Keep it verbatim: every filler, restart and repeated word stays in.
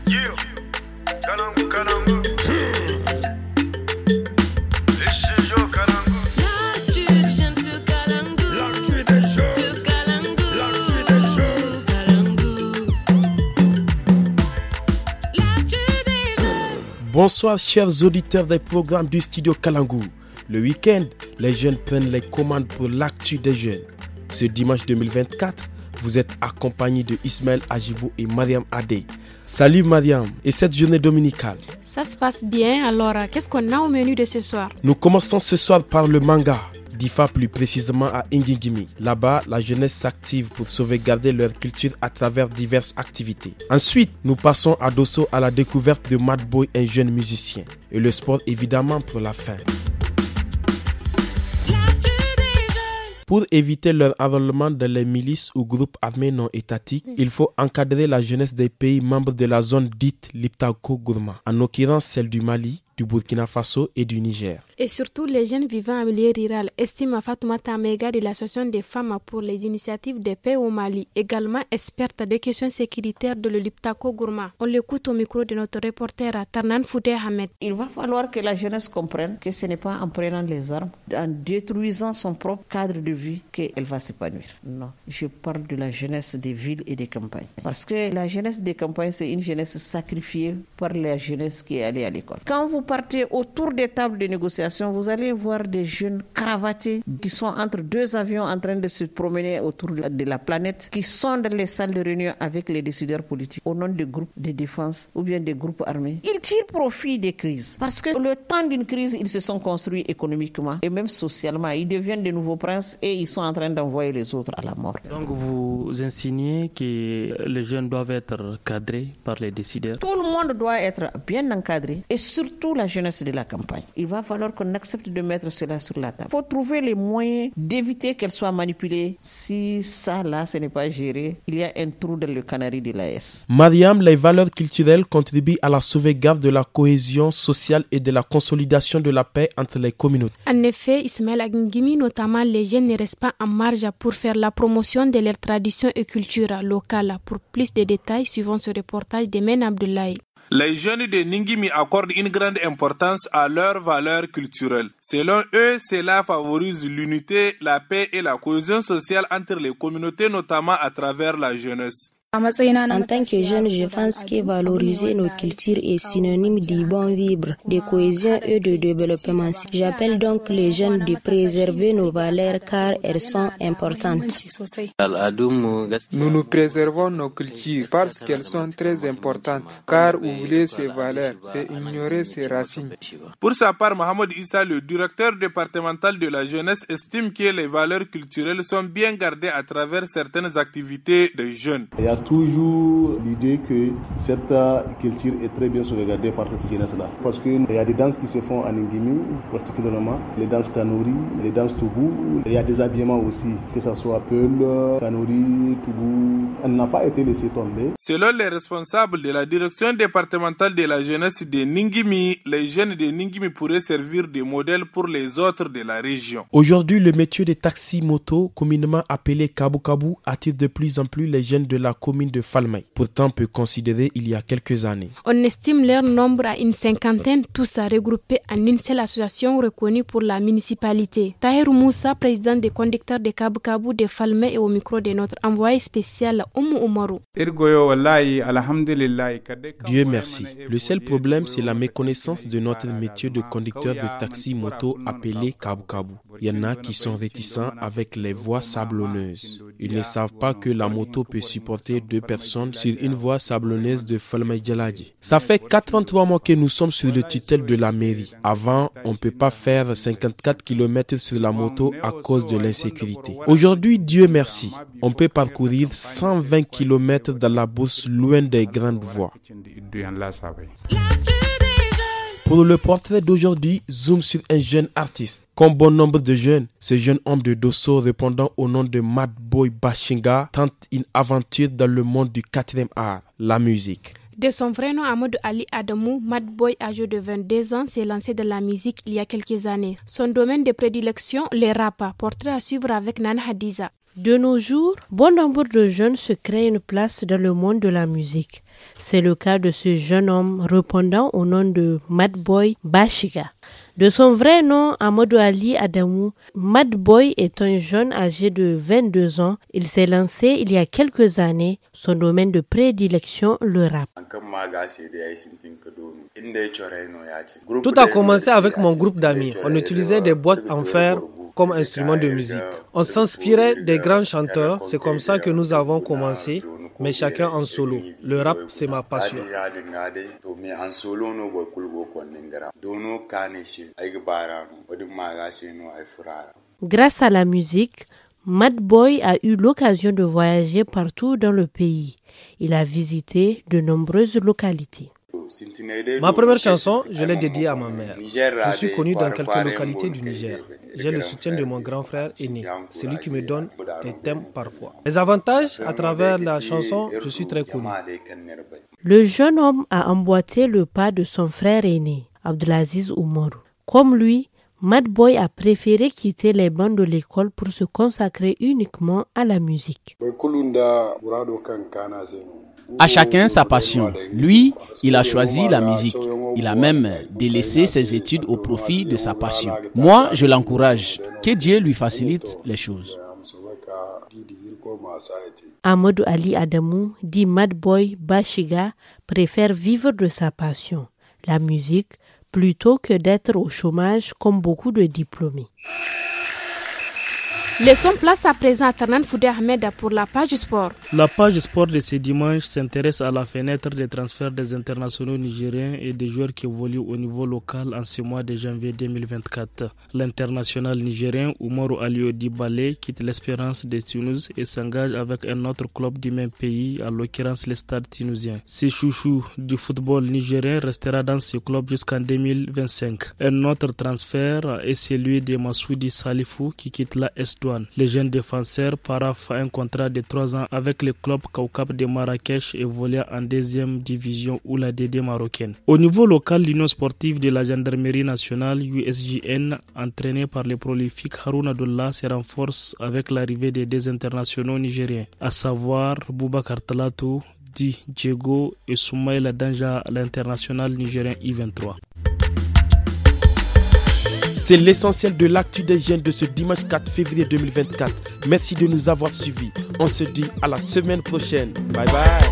Yeah, Kalangu, Kalangu. Bonsoir chers auditeurs des programmes du studio Kalangu. Le week-end, les jeunes prennent les commandes pour l'actu des jeunes. Ce dimanche deux mille vingt-quatre, vous êtes accompagnés de Ismaël Ajibou et Mariam Adé. Salut Mariam, et cette journée dominicale? Ça se passe bien, alors qu'est-ce qu'on a au menu de ce soir? Nous commençons ce soir par le manga. Difa plus précisément à Ngingimi. Là-bas, la jeunesse s'active pour sauvegarder leur culture à travers diverses activités. Ensuite, nous passons à Dosso à la découverte de Mad Boy, un jeune musicien. Et le sport évidemment pour la fin. Pour éviter leur avalement dans les milices ou groupes armés non étatiques, il faut encadrer la jeunesse des pays membres de la zone dite Liptako-Gourma, en l'occurrence celle du Mali, du Burkina Faso et du Niger. Et surtout les jeunes vivant en milieu rural, estime Fatoumata Mega de l'association des femmes pour les initiatives de paix au Mali, également experte des questions sécuritaires de le Liptako Gourma. On l'écoute au micro de notre reporter Tarnan Foudé Ahmed. Il va falloir que la jeunesse comprenne que ce n'est pas en prenant les armes, en détruisant son propre cadre de vie qu'elle va s'épanouir. Non, je parle de la jeunesse des villes et des campagnes. Parce que la jeunesse des campagnes, c'est une jeunesse sacrifiée par la jeunesse qui est allée à l'école. Quand vous partez autour des tables de négociation, vous allez voir des jeunes cravatés qui sont entre deux avions en train de se promener autour de la planète, qui sont dans les salles de réunion avec les décideurs politiques au nom des groupes de défense ou bien des groupes armés. Ils tirent profit des crises parce que le temps d'une crise, ils se sont construits économiquement et même socialement. Ils deviennent de nouveaux princes et ils sont en train d'envoyer les autres à la mort. Donc vous insinuez que les jeunes doivent être cadrés par les décideurs? Tout le monde doit être bien encadré et surtout la jeunesse de la campagne. Il va falloir qu'on accepte de mettre cela sur la table. Il faut trouver les moyens d'éviter qu'elle soit manipulée. Si ça, là, ce n'est pas géré, il y a un trou dans le canari de l'A S. Mariam, les valeurs culturelles contribuent à la sauvegarde de la cohésion sociale et de la consolidation de la paix entre les communautés. En effet, Ismaël Ngimi, notamment les jeunes, ne restent pas en marge pour faire la promotion de leurs traditions et cultures locales. Pour plus de détails, suivons ce reportage de Men Abdoulaye. Les jeunes de Ngingimi accordent une grande importance à leurs valeurs culturelles. Selon eux, cela favorise l'unité, la paix et la cohésion sociale entre les communautés, notamment à travers la jeunesse. En tant que jeune, je pense que valoriser nos cultures est synonyme de bon vivre, de cohésion et de développement. J'appelle donc les jeunes de préserver nos valeurs car elles sont importantes. Nous nous préservons nos cultures parce qu'elles sont très importantes, car oublier ces valeurs, c'est ignorer ses racines. Pour sa part, Mohamed Issa, le directeur départemental de la jeunesse, estime que les valeurs culturelles sont bien gardées à travers certaines activités des jeunes. Il y a toujours l'idée que cette culture est très bien sauvegardée par cette jeunesse-là. Parce qu'il y a des danses qui se font en Ngimi, particulièrement les danses Kanuri, les danses Toubou. Il y a des habillements aussi, que ce soit Peul, Kanuri, Toubou. Elle n'a pas été laissée tomber. Selon les responsables de la direction départementale de la jeunesse de Ngimi, les jeunes de Ngimi pourraient servir de modèle pour les autres de la région. Aujourd'hui, le métier de taxi-moto, communément appelé Kabu Kabu, attire de plus en plus les jeunes de la commune de Falmey, pourtant peu considérés il y a quelques années. On estime leur nombre à une cinquantaine, tous regroupés en une seule association reconnue pour la municipalité. Tahirou Moussa, président des conducteurs de Kabu Kabu de Falmey, et au micro de notre envoyé spécial Oumou Oumarou. Dieu merci. Le seul problème, c'est la méconnaissance de notre métier de conducteur de taxi-moto appelé Kabu Kabu. Il y en a qui sont réticents avec les voies sablonneuses. Ils ne savent pas que la moto peut supporter deux personnes sur une voie sablonneuse de Falmey-Djaladji. Ça fait quatre-vingt-trois mois que nous sommes sur le tutelle de la mairie. Avant, on ne peut pas faire cinquante-quatre kilomètres sur la moto à cause de l'insécurité. Aujourd'hui, Dieu merci, on peut parcourir cent vingt kilomètres dans la bourse loin des grandes voies. Pour le portrait d'aujourd'hui, zoom sur un jeune artiste. Comme bon nombre de jeunes, ce jeune homme de Dosso répondant au nom de Mad Boy Bashinga tente une aventure dans le monde du quatrième art, la musique. De son vrai nom Amadou Ali Adamou, Mad Boy, âgé de vingt-deux ans, s'est lancé dans la musique il y a quelques années. Son domaine de prédilection, les rap. Portrait à suivre avec Nana Hadiza. De nos jours, bon nombre de jeunes se créent une place dans le monde de la musique. C'est le cas de ce jeune homme répondant au nom de Madboy Bashiga. De son vrai nom, Amadou Ali Adamou, Madboy est un jeune âgé de vingt-deux ans. Il s'est lancé il y a quelques années. Son domaine de prédilection, le rap. Tout a commencé avec mon groupe d'amis. On utilisait des boîtes en fer comme instrument de musique. On s'inspirait des grands chanteurs. C'est comme ça que nous avons commencé, mais chacun en solo. Le rap, c'est ma passion. Grâce à la musique, Madboy a eu l'occasion de voyager partout dans le pays. Il a visité de nombreuses localités. Ma première chanson, je l'ai dédiée à ma mère. Je suis connu dans quelques localités du Niger. J'ai le soutien de mon grand frère aîné. C'est lui qui me donne des thèmes parfois. Les avantages, à travers la chanson, je suis très connu. Le jeune homme a emboîté le pas de son frère aîné, Abdelaziz Oumarou. Comme lui, Madboy a préféré quitter les bancs de l'école pour se consacrer uniquement à la musique. À chacun sa passion. Lui, il a choisi la musique. Il a même délaissé ses études au profit de sa passion. Moi, je l'encourage. Que Dieu lui facilite les choses. Amadou Ali Adamou dit Madboy Bashiga préfère vivre de sa passion, la musique, plutôt que d'être au chômage comme beaucoup de diplômés. Laissons place à présent à Tarnan Foudé Ahmed pour la page sport. La page sport de ce dimanche s'intéresse à la fenêtre des transferts des internationaux nigériens et des joueurs qui évoluent au niveau local en ce mois de janvier deux mille vingt-quatre. L'international nigérien Oumarou Aliou Dibale quitte l'Espérance de Tunis et s'engage avec un autre club du même pays, en l'occurrence le Stade tunisien. Ce chouchou du football nigérien restera dans ce club jusqu'en deux mille vingt-cinq. Un autre transfert est celui de Massoudi Salifou qui quitte la S Douane. Le jeune défenseur paraphe un contrat de trois ans avec le club Kaukab de Marrakech évoluant en deuxième division ou la D D marocaine. Au niveau local, l'Union sportive de la gendarmerie nationale U S J N, entraînée par le prolifique Haroun Abdullah, se renforce avec l'arrivée des deux internationaux nigériens, à savoir Boubacar Talatou, Di Diego et Soumaïla Danja, l'international nigérien I vingt-trois. C'est l'essentiel de l'actu des jeunes de ce dimanche quatre février deux mille vingt-quatre. Merci de nous avoir suivis. On se dit à la semaine prochaine. Bye bye.